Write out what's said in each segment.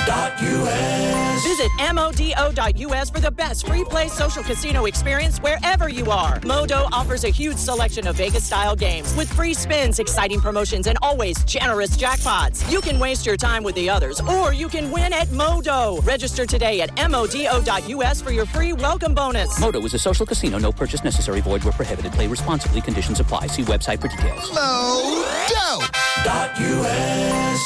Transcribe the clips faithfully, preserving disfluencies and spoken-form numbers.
Visit M O D O dot U S for the best free play social casino experience wherever you are. Modo offers a huge selection of Vegas-style games with free spins, exciting promotions, and always generous jackpots. You can waste your time with the others, or you can win at Modo. Register today at M O D O dot U S for your free welcome bonus. Modo is a social casino. No purchase necessary. Void where prohibited. Play responsibly. Conditions apply. See website for details. Modo dot U S.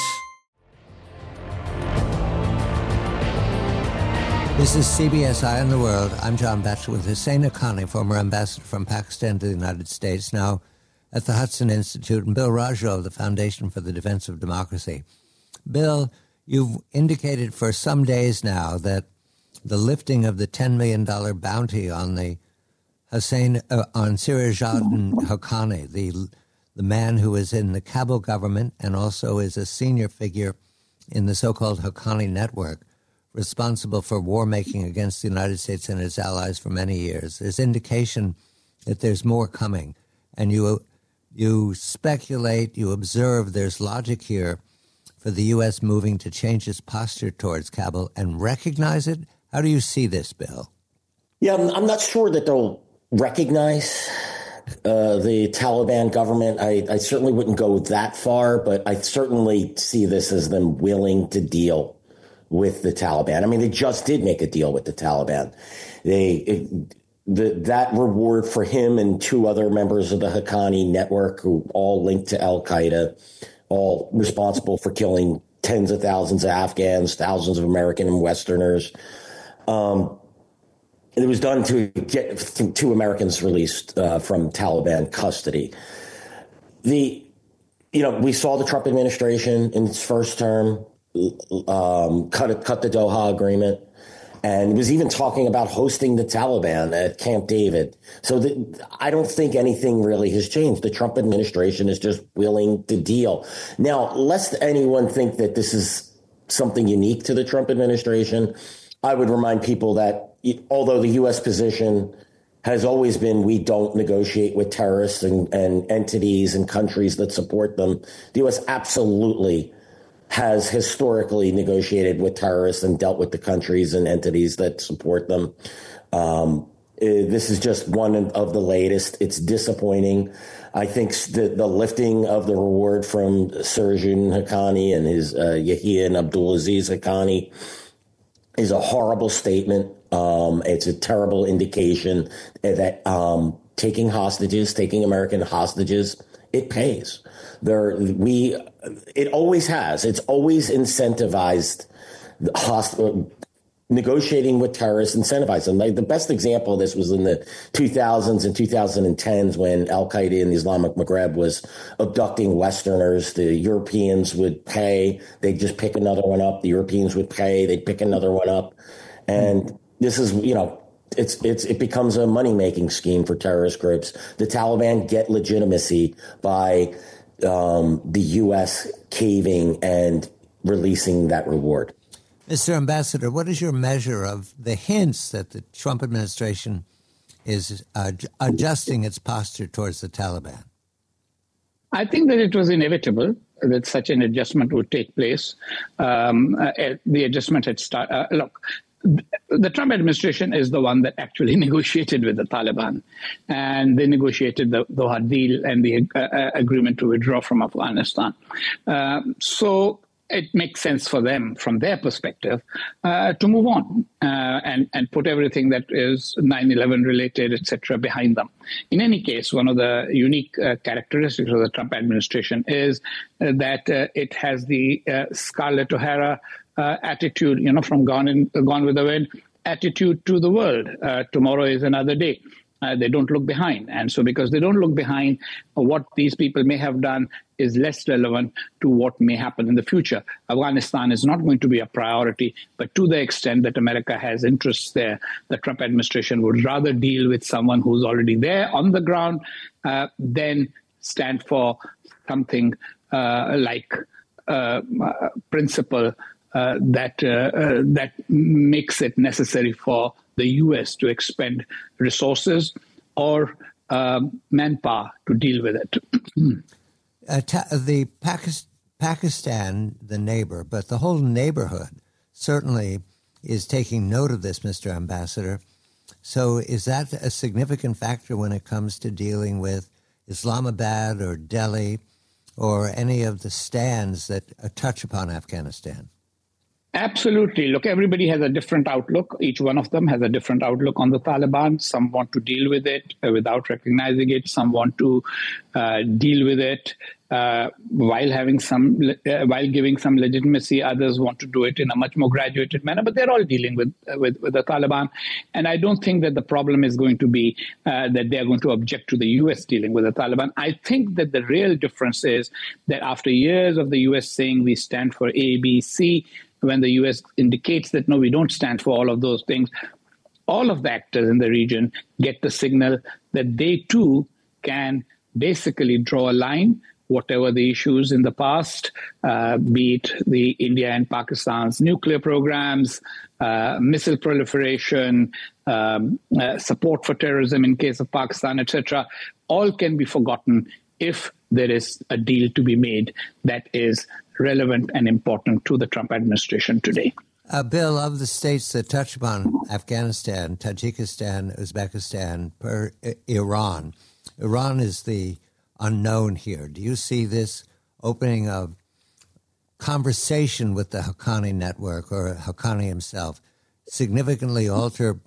This is C B S Eye on the World. I'm John Batchelor with Hussein Haqqani, former ambassador from Pakistan to the United States, now at the Hudson Institute, and Bill Rajo of the Foundation for the Defense of Democracy. Bill, you've indicated for some days now that the lifting of the ten million dollars bounty on the Hussein uh, on Sirajuddin Haqqani, the the man who is in the Kabul government and also is a senior figure in the so-called Haqqani network, responsible for war making against the United States and its allies for many years. There's indication that there's more coming. And you you speculate, you observe there's logic here for the U S moving to change its posture towards Kabul and recognize it. How do you see this, Bill? Yeah, I'm, I'm not sure that they'll recognize uh, the Taliban government. I, I certainly wouldn't go that far, but I certainly see this as them willing to deal with the Taliban. I mean, they just did make a deal with the Taliban. They it, the, that reward for him and two other members of the Haqqani network, who all linked to Al-Qaeda, all responsible for killing tens of thousands of Afghans, thousands of American and Westerners. Um, it was done to get two Americans released uh, from Taliban custody. The, you know, we saw the Trump administration in its first term Um, cut it, cut the Doha agreement, and was even talking about hosting the Taliban at Camp David. So the, I don't think anything really has changed. The Trump administration is just willing to deal. Now, lest anyone think that this is something unique to the Trump administration, I would remind people that although the U S position has always been we don't negotiate with terrorists and, and entities and countries that support them, the U S absolutely has historically negotiated with terrorists and dealt with the countries and entities that support them. Um, this is just one of the latest. It's disappointing. I think the, the lifting of the reward from Sirajuddin Haqqani and his uh, Yahya and Abdulaziz Haqqani is a horrible statement. Um, it's a terrible indication that um, taking hostages, taking American hostages, it pays. There, we, it always has. It's always incentivized host, negotiating with terrorists, incentivized them. Like the best example of this was in the two thousands and twenty tens when Al Qaeda in the Islamic Maghreb was abducting Westerners. The Europeans would pay; they'd just pick another one up. The Europeans would pay; they'd pick another one up, and this is, you know. It's it's it becomes a money-making scheme for terrorist groups. The Taliban get legitimacy by um, the U S caving and releasing that reward. Mister Ambassador, what is your measure of the hints that the Trump administration is uh, adjusting its posture towards the Taliban? I think that it was inevitable that such an adjustment would take place. Um, uh, the adjustment had started. Uh, look. The Trump administration is the one that actually negotiated with the Taliban, and they negotiated the Doha deal and the uh, agreement to withdraw from Afghanistan. Uh, so it makes sense for them, from their perspective, uh, to move on uh, and, and put everything that is nine eleven related, et cetera, behind them. In any case, one of the unique uh, characteristics of the Trump administration is uh, that uh, it has the uh, Scarlett O'Hara Uh, attitude, you know, from Gone, in, Gone with the Wind, attitude to the world. Uh, tomorrow is another day. Uh, they don't look behind. And so because they don't look behind, uh, what these people may have done is less relevant to what may happen in the future. Afghanistan is not going to be a priority, but to the extent that America has interests there, the Trump administration would rather deal with someone who's already there on the ground uh, than stand for something uh, like uh, uh, principle Uh, that uh, uh, that makes it necessary for the U S to expend resources or um, manpower to deal with it. uh, ta- the Pakistan, Pakistan, the neighbor, but the whole neighborhood certainly is taking note of this, Mister Ambassador. So is that a significant factor when it comes to dealing with Islamabad or Delhi or any of the stands that touch upon Afghanistan? Absolutely. Look, everybody has a different outlook. Each one of them has a different outlook on the Taliban. Some want to deal with it uh, without recognizing it. Some want to uh, deal with it uh, while having some, uh, while giving some legitimacy. Others want to do it in a much more graduated manner. But they're all dealing with uh, with, with the Taliban, and I don't think that the problem is going to be uh, that they are going to object to the U S dealing with the Taliban. I think that the real difference is that after years of the U S saying we stand for A, B, C, when the U S indicates that, no, we don't stand for all of those things, all of the actors in the region get the signal that they too can basically draw a line, whatever the issues in the past, uh, be it the India and Pakistan's nuclear programs, uh, missile proliferation, um, uh, support for terrorism in case of Pakistan, et cetera, all can be forgotten if there is a deal to be made that is relevant and important to the Trump administration today. Uh, Bill, of the states that touch upon Afghanistan, Tajikistan, Uzbekistan, per, uh, Iran, Iran is the unknown here. Do you see this opening of conversation with the Haqqani network or Haqqani himself significantly alter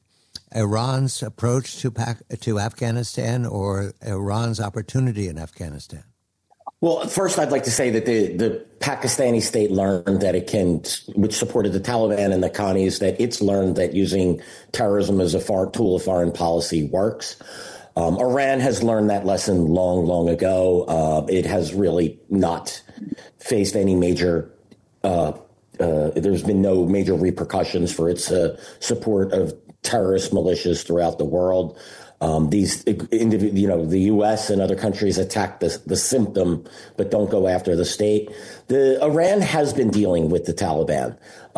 Iran's approach to Pac- to Afghanistan or Iran's opportunity in Afghanistan? Well, first, I'd like to say that the, the Pakistani state learned that it can, which supported the Taliban and the Haqqanis, that it's learned that using terrorism as a far, tool of foreign policy works. Um, Iran has learned that lesson long, long ago. Uh, it has really not faced any major, uh, uh, there's been no major repercussions for its uh, support of terrorist militias throughout the world. Um, these, you know, the U S and other countries attack the, the symptom, but don't go after the state. The Iran has been dealing with the Taliban.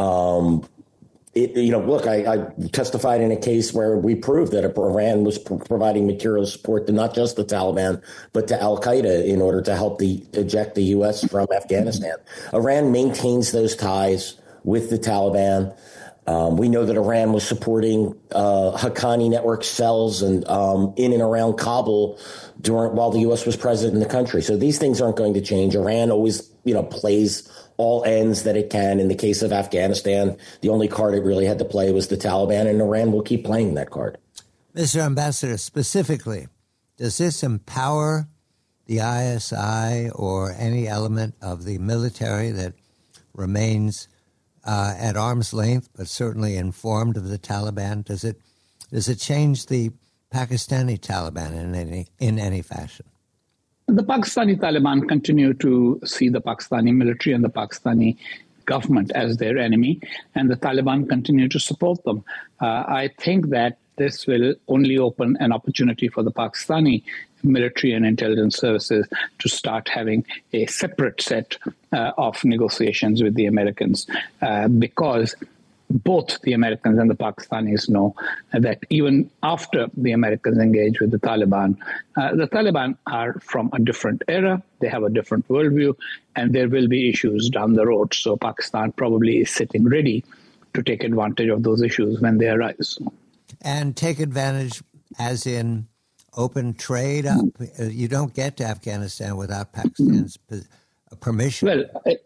Um, it, you know, look, I, I testified in a case where we proved that Iran was pro- providing material support to not just the Taliban, but to Al-Qaeda in order to help the eject the U S from Afghanistan. Iran maintains those ties with the Taliban. Um, we know that Iran was supporting uh, Haqqani network cells and um, in and around Kabul during while the U S was present in the country. So these things aren't going to change. Iran always, you know, plays all ends that it can. In the case of Afghanistan, the only card it really had to play was the Taliban, and Iran will keep playing that card. Mister Ambassador, specifically, does this empower the I S I or any element of the military that remains Uh, at arm's length, but certainly informed of the Taliban? Does it does it change the Pakistani Taliban in any in any fashion? The Pakistani Taliban continue to see the Pakistani military and the Pakistani government as their enemy, and the Taliban continue to support them. Uh, I think that this will only open an opportunity for the Pakistani military and intelligence services to start having a separate set uh, of negotiations with the Americans, uh, because both the Americans and the Pakistanis know that even after the Americans engage with the Taliban, uh, the Taliban are from a different era, they have a different worldview, and there will be issues down the road. So Pakistan probably is sitting ready to take advantage of those issues when they arise. And take advantage as in open trade up? You don't get to Afghanistan without Pakistan's permission. Well,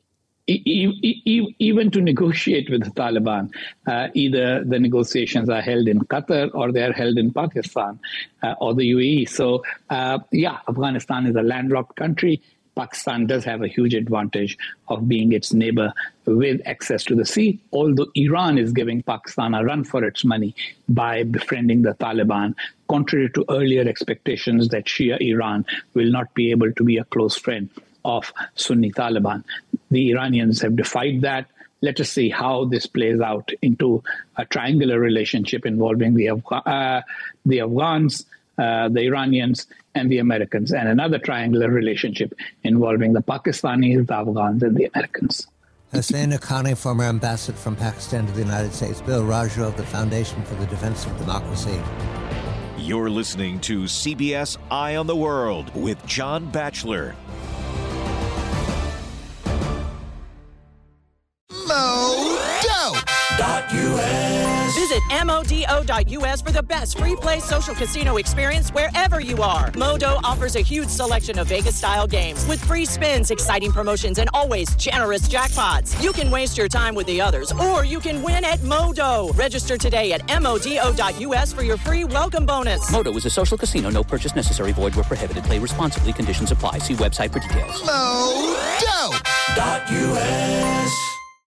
e- e- even to negotiate with the Taliban, uh, either the negotiations are held in Qatar or they are held in Pakistan uh, or the U A E. So, uh, yeah, Afghanistan is a landlocked country. Pakistan does have a huge advantage of being its neighbor with access to the sea, although Iran is giving Pakistan a run for its money by befriending the Taliban, contrary to earlier expectations that Shia Iran will not be able to be a close friend of Sunni Taliban. The Iranians have defied that. Let us see how this plays out into a triangular relationship involving the, Afga- uh, the Afghans, Uh, the Iranians and the Americans, and another triangular relationship involving the Pakistanis, the Afghans, and the Americans. Hussein Haqqani, former ambassador from Pakistan to the United States. Bill Raju of the Foundation for the Defense of Democracy. You're listening to C B S Eye on the World with John Batchelor. Mojo. Visit M O D O dot U S for the best free play social casino experience wherever you are. Modo offers a huge selection of Vegas-style games with free spins, exciting promotions, and always generous jackpots. You can waste your time with the others, or you can win at Modo. Register today at M O D O dot U S for your free welcome bonus. Modo is a social casino. No purchase necessary. Void where prohibited. Play responsibly. Conditions apply. See website for details. Modo dot U S